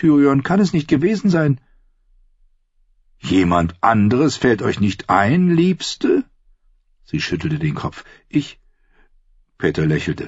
Tyrion kann es nicht gewesen sein. »Jemand anderes fällt euch nicht ein, Liebste?« Sie schüttelte den Kopf. Peter lächelte.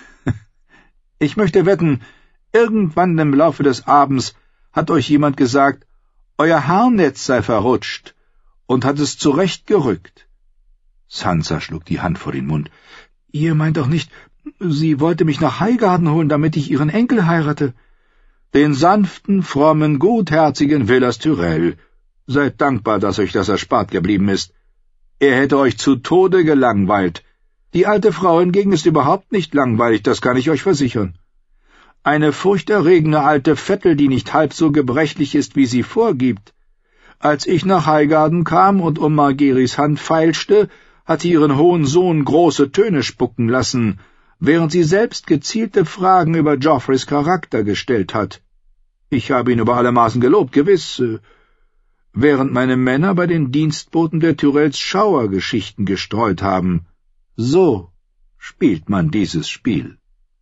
»Ich möchte wetten, irgendwann im Laufe des Abends hat euch jemand gesagt, euer Haarnetz sei verrutscht und hat es zurechtgerückt.« Sansa schlug die Hand vor den Mund. »Ihr meint doch nicht, sie wollte mich nach Highgarden holen, damit ich ihren Enkel heirate?« »Den sanften, frommen, gutherzigen Villas Tyrell. Seid dankbar, dass euch das erspart geblieben ist. Er hätte euch zu Tode gelangweilt. Die alte Frau hingegen ist überhaupt nicht langweilig, das kann ich euch versichern. Eine furchterregende alte Vettel, die nicht halb so gebrechlich ist, wie sie vorgibt. Als ich nach Highgarden kam und um Margerys Hand feilschte, hat sie ihren hohen Sohn große Töne spucken lassen, während sie selbst gezielte Fragen über Joffreys Charakter gestellt hat. Ich habe ihn über alle Maßen gelobt, gewiss, während meine Männer bei den Dienstboten der Tyrells Schauergeschichten gestreut haben. So spielt man dieses Spiel.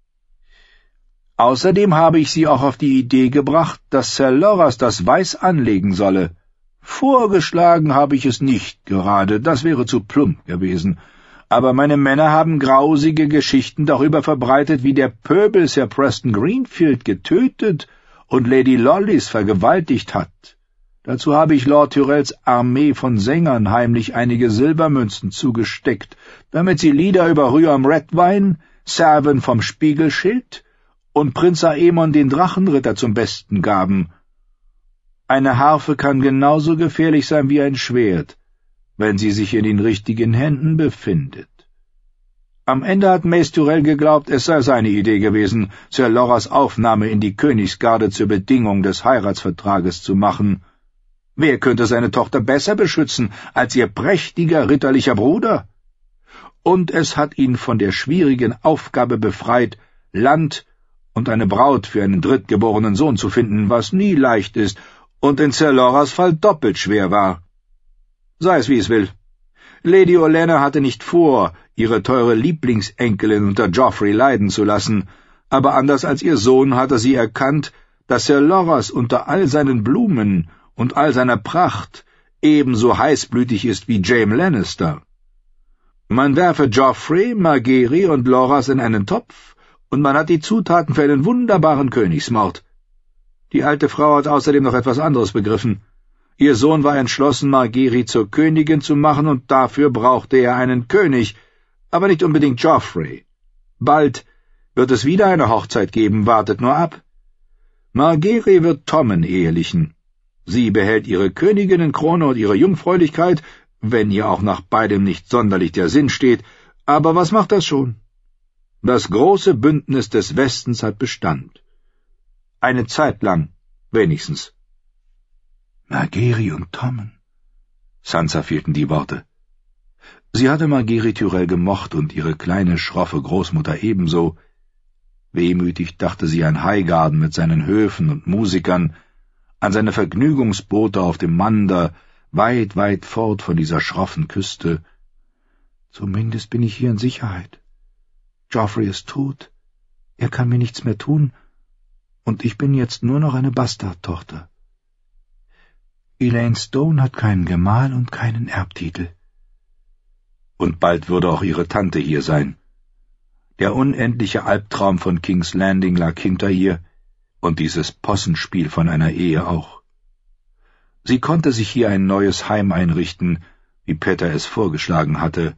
Außerdem habe ich sie auch auf die Idee gebracht, dass Sir Loras das Weiß anlegen solle. Vorgeschlagen habe ich es nicht gerade, das wäre zu plump gewesen, aber meine Männer haben grausige Geschichten darüber verbreitet, wie der Pöbel Sir Preston Greenfield getötet und Lady Lollis vergewaltigt hat. Dazu habe ich Lord Tyrells Armee von Sängern heimlich einige Silbermünzen zugesteckt, damit sie Lieder über Rüam Redwyne, Servan vom Spiegelschild und Prinz Aemon den Drachenritter zum Besten gaben. Eine Harfe kann genauso gefährlich sein wie ein Schwert, wenn sie sich in den richtigen Händen befindet. Am Ende hat Mace Tyrell geglaubt, es sei seine Idee gewesen, Sir Loras Aufnahme in die Königsgarde zur Bedingung des Heiratsvertrages zu machen. Wer könnte seine Tochter besser beschützen als ihr prächtiger ritterlicher Bruder? Und es hat ihn von der schwierigen Aufgabe befreit, Land und eine Braut für einen drittgeborenen Sohn zu finden, was nie leicht ist und in Sir Loras Fall doppelt schwer war. Sei es wie es will. Lady Olenna hatte nicht vor, ihre teure Lieblingsenkelin unter Joffrey leiden zu lassen, aber anders als ihr Sohn hatte sie erkannt, dass Sir Loras unter all seinen Blumen und all seiner Pracht ebenso heißblütig ist wie Jaime Lannister. Man werfe Joffrey, Margaery und Loras in einen Topf, und man hat die Zutaten für einen wunderbaren Königsmord. Die alte Frau hat außerdem noch etwas anderes begriffen. Ihr Sohn war entschlossen, Margaery zur Königin zu machen, und dafür brauchte er einen König, aber nicht unbedingt Joffrey. Bald wird es wieder eine Hochzeit geben, wartet nur ab. Margaery wird Tommen ehelichen. Sie behält ihre Königinnenkrone und ihre Jungfräulichkeit, wenn ihr auch nach beidem nicht sonderlich der Sinn steht, aber was macht das schon? Das große Bündnis des Westens hat Bestand. Eine Zeit lang, wenigstens. Margaery und Tommen. Sansa fehlten die Worte. Sie hatte Margaery Tyrell gemocht und ihre kleine, schroffe Großmutter ebenso. Wehmütig dachte sie an Highgarden mit seinen Höfen und Musikern, an seine Vergnügungsboote auf dem Mander, weit, weit fort von dieser schroffen Küste. Zumindest bin ich hier in Sicherheit. Joffrey ist tot, er kann mir nichts mehr tun, und ich bin jetzt nur noch eine Bastardtochter. Elaine Stone hat keinen Gemahl und keinen Erbtitel. Und bald würde auch ihre Tante hier sein. Der unendliche Albtraum von King's Landing lag hinter ihr, und dieses Possenspiel von einer Ehe auch. Sie konnte sich hier ein neues Heim einrichten, wie Peter es vorgeschlagen hatte.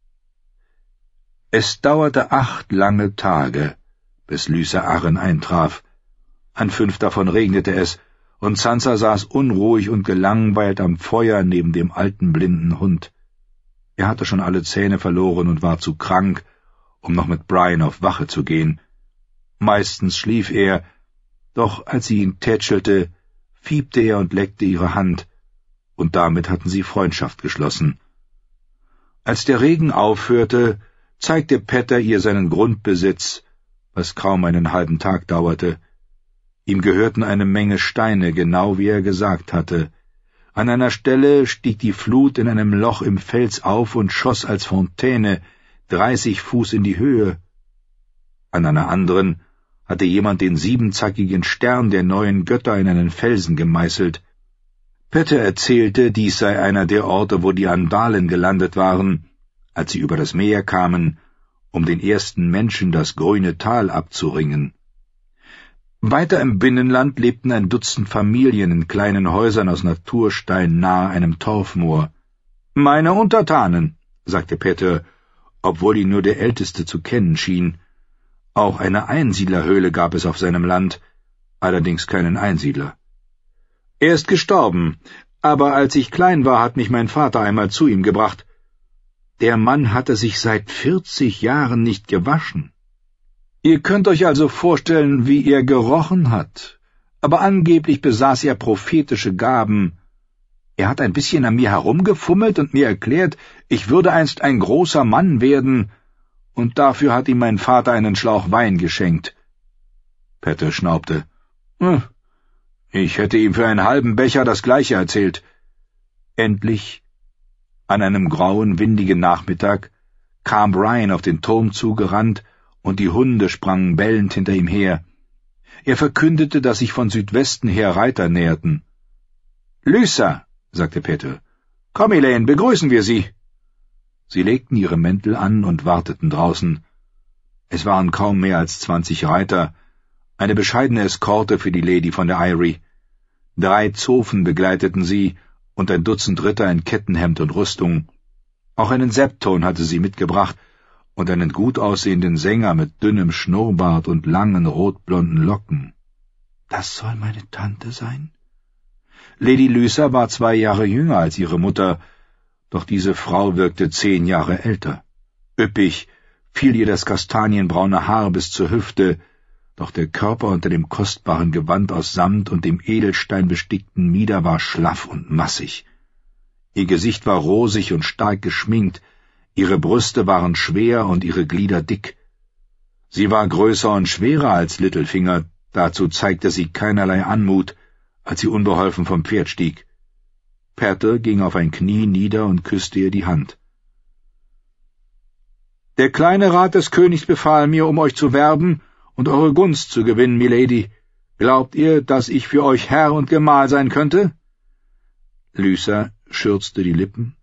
Es dauerte 8 lange Tage, bis Lysa Arryn eintraf. An 5 davon regnete es, und Sansa saß unruhig und gelangweilt am Feuer neben dem alten blinden Hund. Er hatte schon alle Zähne verloren und war zu krank, um noch mit Brian auf Wache zu gehen. Meistens schlief er, doch als sie ihn tätschelte, fiebte er und leckte ihre Hand, und damit hatten sie Freundschaft geschlossen. Als der Regen aufhörte, zeigte Petter ihr seinen Grundbesitz, was kaum einen halben Tag dauerte. Ihm gehörten eine Menge Steine, genau wie er gesagt hatte. An einer Stelle stieg die Flut in einem Loch im Fels auf und schoss als Fontäne 30 Fuß in die Höhe. An einer anderen hatte jemand den siebenzackigen Stern der neuen Götter in einen Felsen gemeißelt. Petter erzählte, dies sei einer der Orte, wo die Andalen gelandet waren, als sie über das Meer kamen, um den ersten Menschen das grüne Tal abzuringen. Weiter im Binnenland lebten ein Dutzend Familien in kleinen Häusern aus Naturstein nahe einem Torfmoor. »Meine Untertanen«, sagte Petter, obwohl ihn nur der Älteste zu kennen schien. Auch eine Einsiedlerhöhle gab es auf seinem Land, allerdings keinen Einsiedler. »Er ist gestorben, aber als ich klein war, hat mich mein Vater einmal zu ihm gebracht. Der Mann hatte sich seit 40 Jahren nicht gewaschen. Ihr könnt euch also vorstellen, wie er gerochen hat. Aber angeblich besaß er prophetische Gaben. Er hat ein bisschen an mir herumgefummelt und mir erklärt, ich würde einst ein großer Mann werden, und dafür hat ihm mein Vater einen Schlauch Wein geschenkt.« Petter schnaubte. Ich hätte ihm für einen halben Becher das Gleiche erzählt. Endlich, an einem grauen, windigen Nachmittag, kam Brian auf den Turm zugerannt, und die Hunde sprangen bellend hinter ihm her. Er verkündete, dass sich von Südwesten her Reiter näherten. »Lysa«, sagte Petter, »komm, Elaine, begrüßen wir Sie.« Sie legten ihre Mäntel an und warteten draußen. Es waren kaum mehr als 20 Reiter, eine bescheidene Eskorte für die Lady von der Eyrie. 3 Zofen begleiteten sie und ein Dutzend Ritter in Kettenhemd und Rüstung. Auch einen Septon hatte sie mitgebracht und einen gut aussehenden Sänger mit dünnem Schnurrbart und langen rotblonden Locken. »Das soll meine Tante sein?« Lady Lysa war 2 Jahre jünger als ihre Mutter, doch diese Frau wirkte 10 Jahre älter. Üppig fiel ihr das kastanienbraune Haar bis zur Hüfte, doch der Körper unter dem kostbaren Gewand aus Samt und dem edelsteinbestickten Mieder war schlaff und massig. Ihr Gesicht war rosig und stark geschminkt, ihre Brüste waren schwer und ihre Glieder dick. Sie war größer und schwerer als Littlefinger, dazu zeigte sie keinerlei Anmut, als sie unbeholfen vom Pferd stieg. Petter ging auf ein Knie nieder und küsste ihr die Hand. »Der kleine Rat des Königs befahl mir, um euch zu werben und eure Gunst zu gewinnen, Milady. Glaubt ihr, dass ich für euch Herr und Gemahl sein könnte?« Lysa schürzte die Lippen,